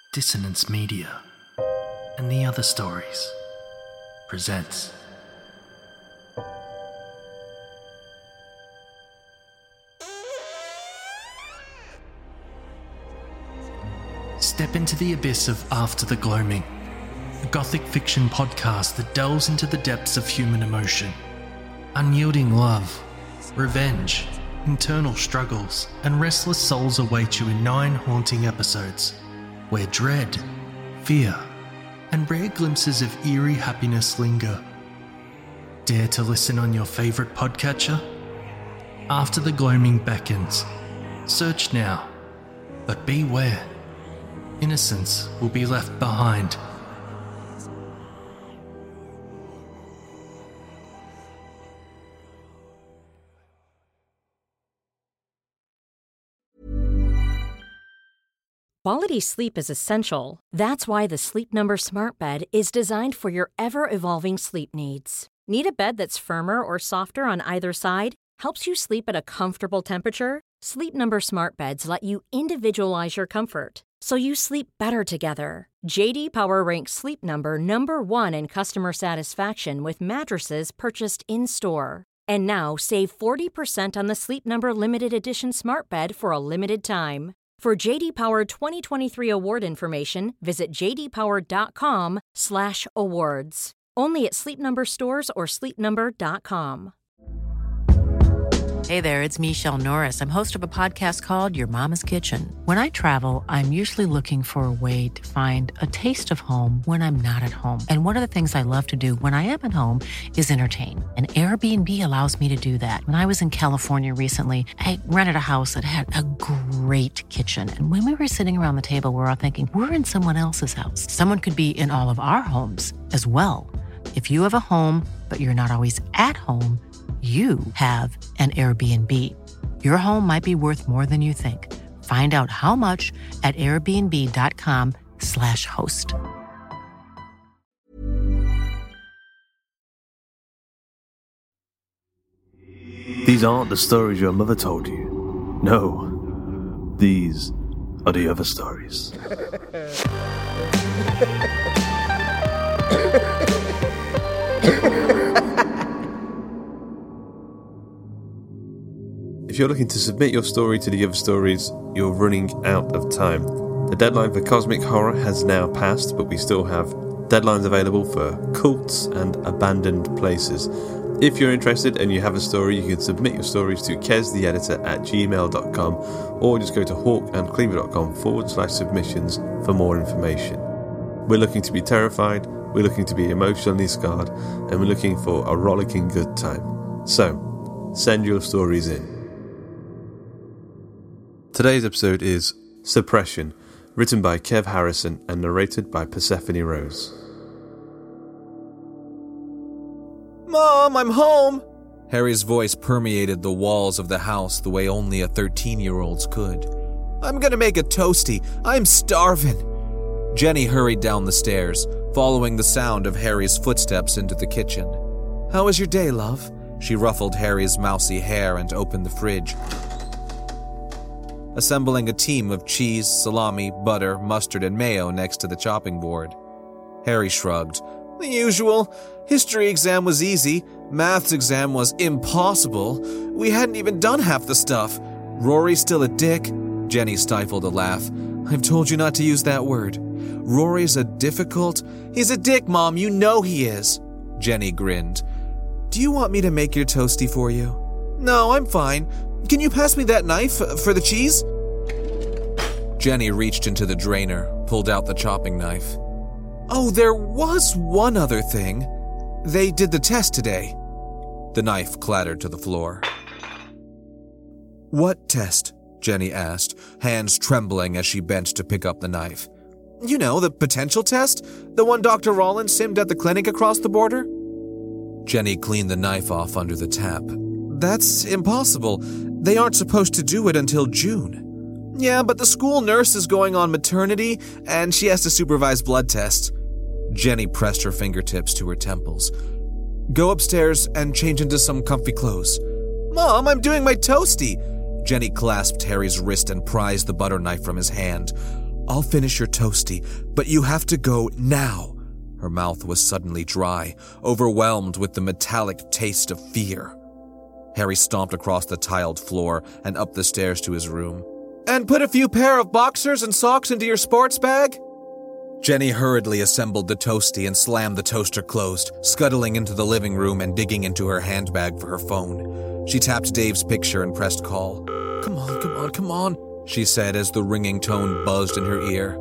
Dissonance Media and the Other Stories presents Step into the abyss of After the Gloaming, a gothic fiction podcast that delves into the depths of human emotion. Unyielding love, revenge, internal struggles, and restless souls await you in 9 haunting episodes, where dread, fear, and rare glimpses of eerie happiness linger. Dare to listen on your favourite podcatcher? After the Gloaming beckons. Search now, but beware. Innocence will be left behind. Quality sleep is essential. That's why the Sleep Number Smart Bed is designed for your ever-evolving sleep needs. Need a bed that's firmer or softer on either side? Helps you sleep at a comfortable temperature? Sleep Number Smart Beds let you individualize your comfort, so you sleep better together. J.D. Power ranks Sleep Number number 1 in customer satisfaction with mattresses purchased in-store. And now save 40% on the Sleep Number Limited Edition Smart Bed for a limited time. For J.D. Power 2023 award information, visit jdpower.com/awards. Only at Sleep Number stores or sleepnumber.com. Hey there, it's Michelle Norris. I'm host of a podcast called Your Mama's Kitchen. When I travel, I'm usually looking for a way to find a taste of home when I'm not at home. And one of the things I love to do when I am at home is entertain. And Airbnb allows me to do that. When I was in California recently, I rented a house that had a great kitchen. And when we were sitting around the table, we're all thinking, we're in someone else's house. Someone could be in all of our homes as well. If you have a home, but you're not always at home, you have an Airbnb. Your home might be worth more than you think. Find out how much at airbnb.com/host. These aren't the stories your mother told you. No, these are the other stories. If you're looking to submit your story to the other stories, you're running out of time. The deadline for Cosmic Horror has now passed, but we still have deadlines available for cults and abandoned places. If you're interested and you have a story, you can submit your stories to keztheeditor@gmail.com or just go to hawkandcleaver.com/submissions for more information. We're looking to be terrified, we're looking to be emotionally scarred, and we're looking for a rollicking good time. So, send your stories in. Today's episode is Suppression, written by Kev Harrison and narrated by Persephone Rose. Mom, I'm home! Harry's voice permeated the walls of the house the way only a 13-year-old's could. I'm gonna make a toasty. I'm starving. Jenny hurried down the stairs, following the sound of Harry's footsteps into the kitchen. How was your day, love? She ruffled Harry's mousy hair and opened the fridge, assembling a team of cheese, salami, butter, mustard, and mayo next to the chopping board. Harry shrugged. The usual. History exam was easy. Maths exam was impossible. We hadn't even done half the stuff. Rory's still a dick. Jenny stifled a laugh. I've told you not to use that word. Rory's a difficult... He's a dick, Mom. You know he is. Jenny grinned. Do you want me to make your toasty for you? No, I'm fine. Can you pass me that knife for the cheese? Jenny reached into the drainer, pulled out the chopping knife. Oh, there was one other thing. They did the test today. The knife clattered to the floor. What test? Jenny asked, hands trembling as she bent to pick up the knife. You know, the potential test? The one Dr. Rollins simmed at the clinic across the border? Jenny cleaned the knife off under the tap. That's impossible. They aren't supposed to do it until June. Yeah, but the school nurse is going on maternity, and she has to supervise blood tests. Jenny pressed her fingertips to her temples. Go upstairs and change into some comfy clothes. Mom, I'm doing my toasty. Jenny clasped Harry's wrist and prized the butter knife from his hand. I'll finish your toasty, but you have to go now. Her mouth was suddenly dry, overwhelmed with the metallic taste of fear. Harry stomped across the tiled floor and up the stairs to his room. And put a few pair of boxers and socks into your sports bag? Jenny hurriedly assembled the toasty and slammed the toaster closed, scuttling into the living room and digging into her handbag for her phone. She tapped Dave's picture and pressed call. Come on, she said as the ringing tone buzzed in her ear.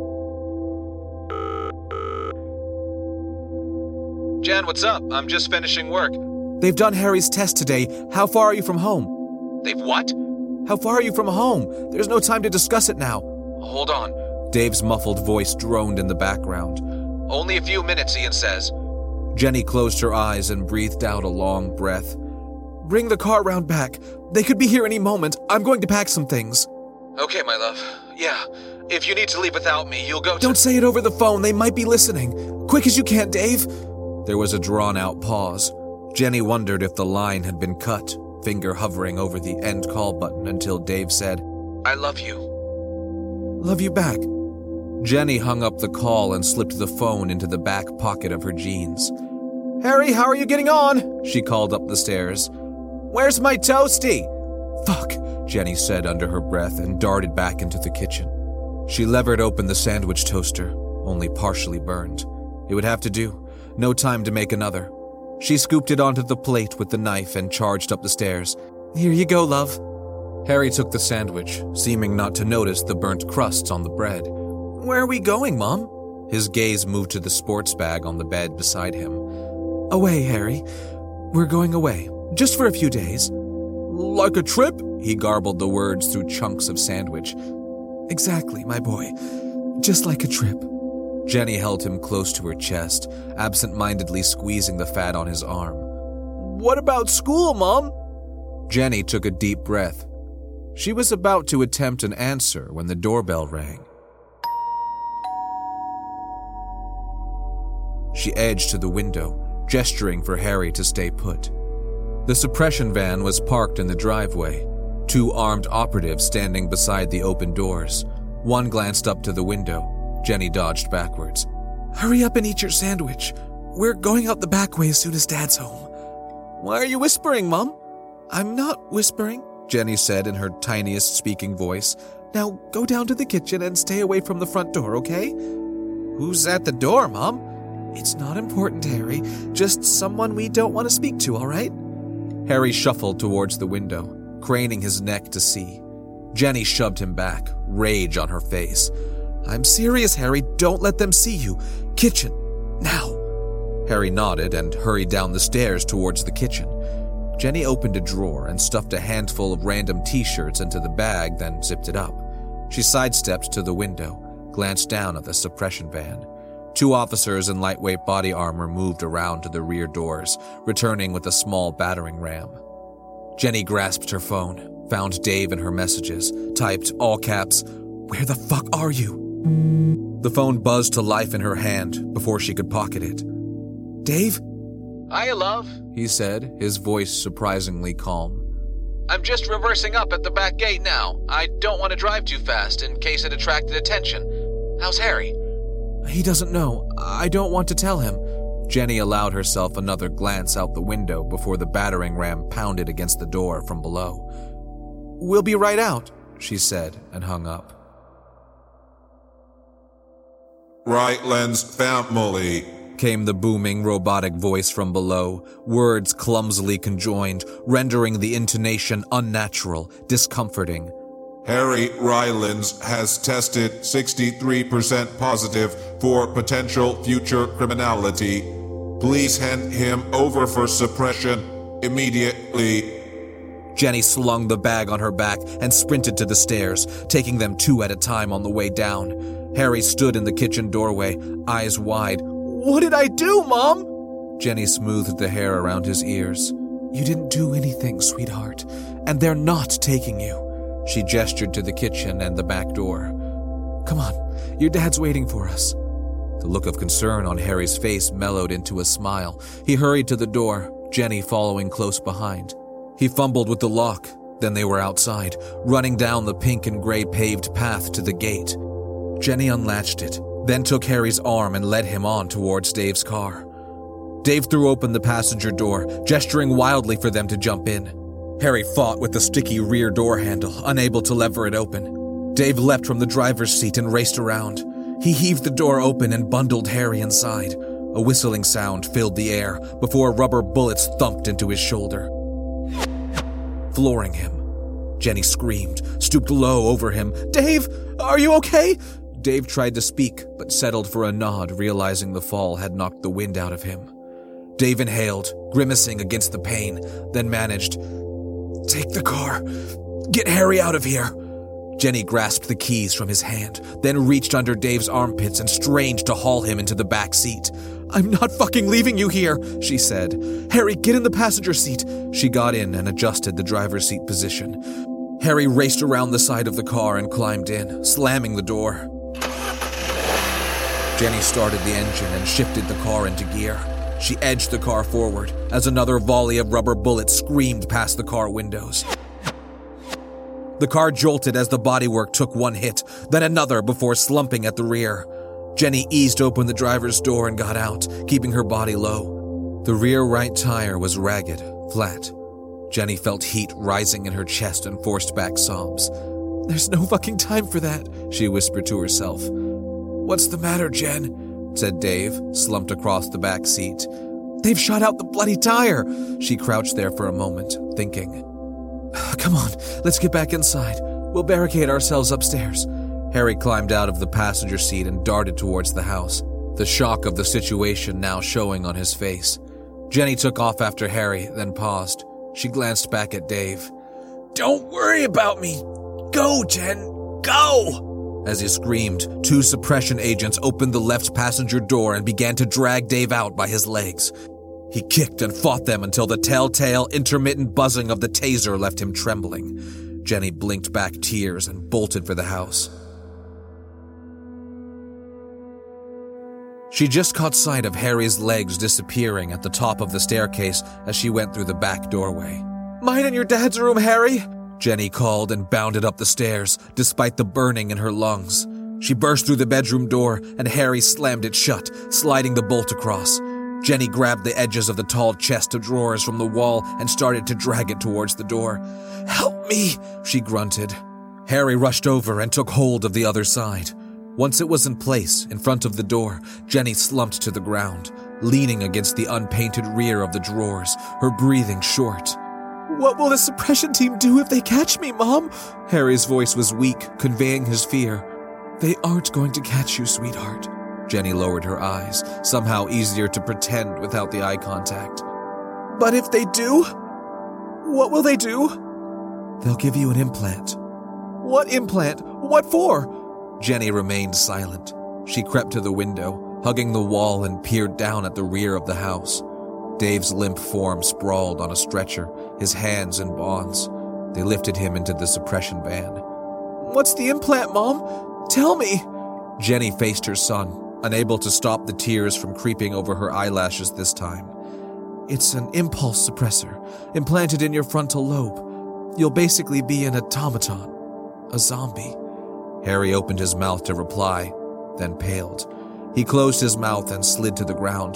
Jan, what's up? I'm just finishing work. They've done Harry's test today. How far are you from home? They've what? How far are you from home? There's no time to discuss it now. Hold on. Dave's muffled voice droned in the background. Only a few minutes, Ian says. Jenny closed her eyes and breathed out a long breath. Bring the car round back. They could be here any moment. I'm going to pack some things. Okay, my love. Yeah. If you need to leave without me, you'll go to... Don't say it over the phone. They might be listening. Quick as you can, Dave. There was a drawn-out pause. Jenny wondered if the line had been cut, finger hovering over the end call button until Dave said, I love you. Love you back. Jenny hung up the call and slipped the phone into the back pocket of her jeans. Harry, how are you getting on? She called up the stairs. Where's my toasty? Fuck, Jenny said under her breath and darted back into the kitchen. She levered open the sandwich toaster, only partially burned. It would have to do. No time to make another. She scooped it onto the plate with the knife and charged up the stairs. Here you go, love. Harry took the sandwich, seeming not to notice the burnt crusts on the bread. Where are we going, Mom? His gaze moved to the sports bag on the bed beside him. Away, Harry. We're going away. Just for a few days. Like a trip? He garbled the words through chunks of sandwich. Exactly, my boy. Just like a trip. Jenny held him close to her chest, absent-mindedly squeezing the fat on his arm. What about school, Mom? Jenny took a deep breath. She was about to attempt an answer when the doorbell rang. She edged to the window, gesturing for Harry to stay put. The suppression van was parked in the driveway, 2 armed operatives standing beside the open doors. One glanced up to the window. Jenny dodged backwards. Hurry up and eat your sandwich. We're going out the back way as soon as Dad's home. Why are you whispering, Mom? I'm not whispering, Jenny said in her tiniest speaking voice. Now go down to the kitchen and stay away from the front door, okay? Who's at the door, Mom? It's not important, Harry. Just someone we don't want to speak to, all right? Harry shuffled towards the window, craning his neck to see. Jenny shoved him back, rage on her face. I'm serious, Harry. Don't let them see you. Kitchen. Now. Harry nodded and hurried down the stairs towards the kitchen. Jenny opened a drawer and stuffed a handful of random t-shirts into the bag, then zipped it up. She sidestepped to the window, glanced down at the suppression van. 2 officers in lightweight body armor moved around to the rear doors, returning with a small battering ram. Jenny grasped her phone, found Dave in her messages, typed, all caps, "Where the fuck are you?" The phone buzzed to life in her hand before she could pocket it. Dave? Hiya, love, he said, his voice surprisingly calm. I'm just reversing up at the back gate now. I don't want to drive too fast in case it attracted attention. How's Harry? He doesn't know. I don't want to tell him. Jenny allowed herself another glance out the window before the battering ram pounded against the door from below. We'll be right out, she said, and hung up. Rylance family, came the booming robotic voice from below, words clumsily conjoined, rendering the intonation unnatural, discomforting. Harry Rylance has tested 63% positive for potential future criminality. Please hand him over for suppression immediately. Jenny slung the bag on her back and sprinted to the stairs, taking them 2 at a time on the way down. Harry stood in the kitchen doorway, eyes wide. What did I do, Mom? Jenny smoothed the hair around his ears. You didn't do anything, sweetheart, and they're not taking you. She gestured to the kitchen and the back door. Come on, your dad's waiting for us. The look of concern on Harry's face mellowed into a smile. He hurried to the door, Jenny following close behind. He fumbled with the lock, then they were outside, running down the pink and gray paved path to the gate. Jenny unlatched it, then took Harry's arm and led him on towards Dave's car. Dave threw open the passenger door, gesturing wildly for them to jump in. Harry fought with the sticky rear door handle, unable to lever it open. Dave leapt from the driver's seat and raced around. He heaved the door open and bundled Harry inside. A whistling sound filled the air before rubber bullets thumped into his shoulder, flooring him. Jenny screamed, stooped low over him. "Dave, are you okay?" Dave tried to speak, but settled for a nod, realizing the fall had knocked the wind out of him. Dave inhaled, grimacing against the pain, then managed, "Take the car. Get Harry out of here." Jenny grasped the keys from his hand, then reached under Dave's armpits and strained to haul him into the back seat. "I'm not fucking leaving you here," she said. "Harry, get in the passenger seat." She got in and adjusted the driver's seat position. Harry raced around the side of the car and climbed in, slamming the door. Jenny started the engine and shifted the car into gear. She edged the car forward as another volley of rubber bullets screamed past the car windows. The car jolted as the bodywork took one hit, then another before slumping at the rear. Jenny eased open the driver's door and got out, keeping her body low. The rear right tire was ragged, flat. Jenny felt heat rising in her chest and forced back sobs. "There's no fucking time for that," she whispered to herself. "What's the matter, Jen?" said Dave, slumped across the back seat. "They've shot out the bloody tire." She crouched there for a moment, thinking. "Come on, let's get back inside. We'll barricade ourselves upstairs." Harry climbed out of the passenger seat and darted towards the house, the shock of the situation now showing on his face. Jenny took off after Harry, then paused. She glanced back at Dave. "Don't worry about me. Go, Jen, go!" As he screamed, two suppression agents opened the left passenger door and began to drag Dave out by his legs. He kicked and fought them until the telltale, intermittent buzzing of the taser left him trembling. Jenny blinked back tears and bolted for the house. She just caught sight of Harry's legs disappearing at the top of the staircase as she went through the back doorway. "Mine and your dad's room, Harry!" Jenny called and bounded up the stairs, despite the burning in her lungs. She burst through the bedroom door, and Harry slammed it shut, sliding the bolt across. Jenny grabbed the edges of the tall chest of drawers from the wall and started to drag it towards the door. "Help me!" she grunted. Harry rushed over and took hold of the other side. Once it was in place, in front of the door, Jenny slumped to the ground, leaning against the unpainted rear of the drawers, her breathing short. "What will the suppression team do if they catch me, Mom?" Harry's voice was weak, conveying his fear. "They aren't going to catch you, sweetheart." Jenny lowered her eyes, somehow easier to pretend without the eye contact. "But if they do? What will they do?" "They'll give you an implant." "What implant? What for?" Jenny remained silent. She crept to the window, hugging the wall, and peered down at the rear of the house. Dave's limp form sprawled on a stretcher, his hands in bonds. They lifted him into the suppression van. "What's the implant, Mom? Tell me!" Jenny faced her son, unable to stop the tears from creeping over her eyelashes this time. "It's an impulse suppressor, implanted in your frontal lobe. You'll basically be an automaton, a zombie." Harry opened his mouth to reply, then paled. He closed his mouth and slid to the ground.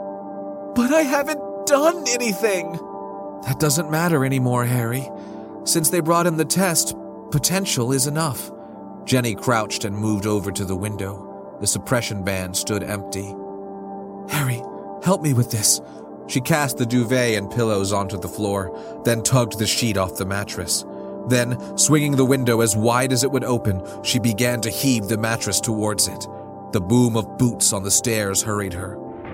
"But I haven't done anything!" "That doesn't matter anymore, Harry. Since they brought in the test, potential is enough." Jenny crouched and moved over to the window. The suppression van stood empty. "Harry, help me with this." She cast the duvet and pillows onto the floor, then tugged the sheet off the mattress. Then, swinging the window as wide as it would open, she began to heave the mattress towards it. The boom of boots on the stairs hurried her.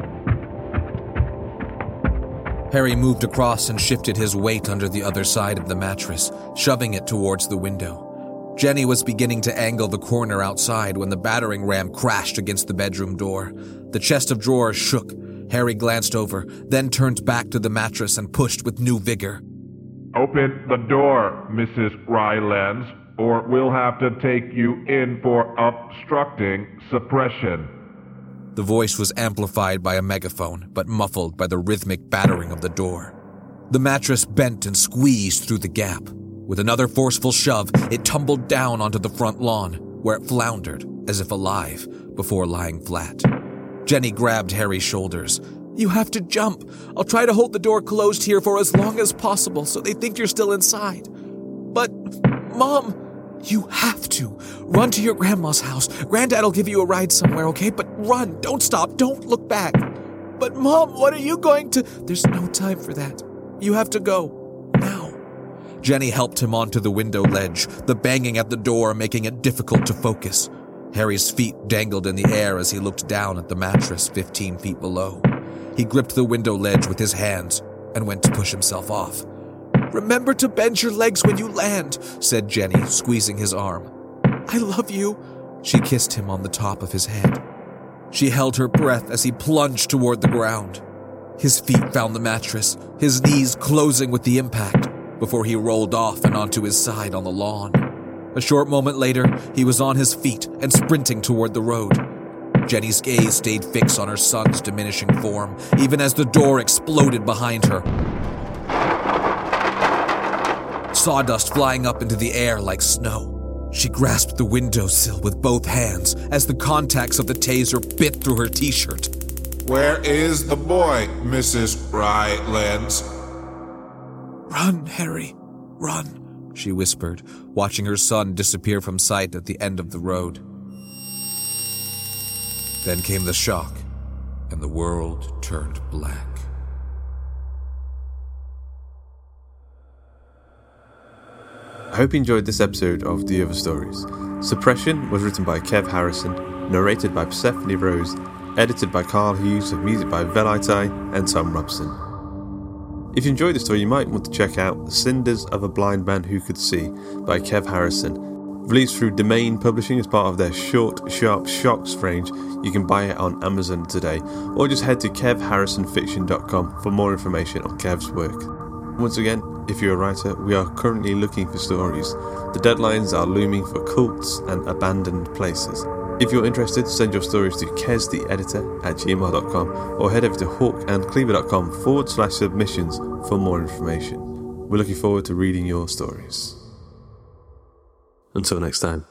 Harry moved across and shifted his weight under the other side of the mattress, shoving it towards the window. Jenny was beginning to angle the corner outside when the battering ram crashed against the bedroom door. The chest of drawers shook. Harry glanced over, then turned back to the mattress and pushed with new vigor. "Open the door, Mrs. Rylance, or we'll have to take you in for obstructing suppression." The voice was amplified by a megaphone, but muffled by the rhythmic battering of the door. The mattress bent and squeezed through the gap. With another forceful shove, it tumbled down onto the front lawn, where it floundered, as if alive, before lying flat. Jenny grabbed Harry's shoulders. "You have to jump. I'll try to hold the door closed here for as long as possible so they think you're still inside." "But, Mom, you have to. Run to your grandma's house. Granddad'll give you a ride somewhere, okay? But run. Don't stop. Don't look back." "But, Mom, what are you going to—" "There's no time for that. You have to go. Now." Jenny helped him onto the window ledge, the banging at the door making it difficult to focus. Harry's feet dangled in the air as he looked down at the mattress 15 feet below. He gripped the window ledge with his hands and went to push himself off. "Remember to bend your legs when you land," said Jenny, squeezing his arm. "I love you." She kissed him on the top of his head. She held her breath as he plunged toward the ground. His feet found the mattress, his knees closing with the impact, before he rolled off and onto his side on the lawn. A short moment later, he was on his feet and sprinting toward the road. Jenny's gaze stayed fixed on her son's diminishing form, even as the door exploded behind her. Sawdust flying up into the air like snow. She grasped the windowsill with both hands as the contacts of the taser bit through her t-shirt. "Where is the boy, Mrs. Rylance?" "Run, Harry, run," she whispered, watching her son disappear from sight at the end of the road. Then came the shock, and the world turned black. I hope you enjoyed this episode of The Other Stories. Suppression was written by Kev Harrison, narrated by Persephone Rose, edited by Carl Hughes, with music by Velitai and Tom Robson. If you enjoyed the story, you might want to check out The Cinders of a Blind Man Who Could See by Kev Harrison. Released through Domain Publishing as part of their Short, Sharp Shocks range, you can buy it on Amazon today, or just head to kevharrisonfiction.com for more information on Kev's work. Once again, if you're a writer, we are currently looking for stories. The deadlines are looming for cults and abandoned places. If you're interested, send your stories to keztheeditor@gmail.com or head over to hawkandcleaver.com/submissions for more information. We're looking forward to reading your stories. Until next time.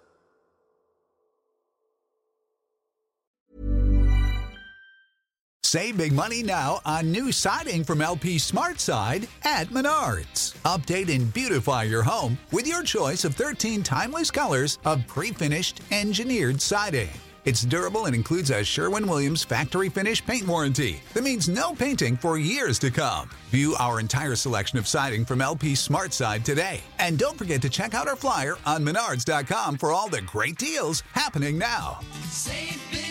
Save big money now on new siding from LP SmartSide at Menards. Update and beautify your home with your choice of 13 timeless colors of pre-finished engineered siding. It's durable and includes a Sherwin-Williams factory finish paint warranty that means no painting for years to come. View our entire selection of siding from LP SmartSide today. And don't forget to check out our flyer on Menards.com for all the great deals happening now. Save big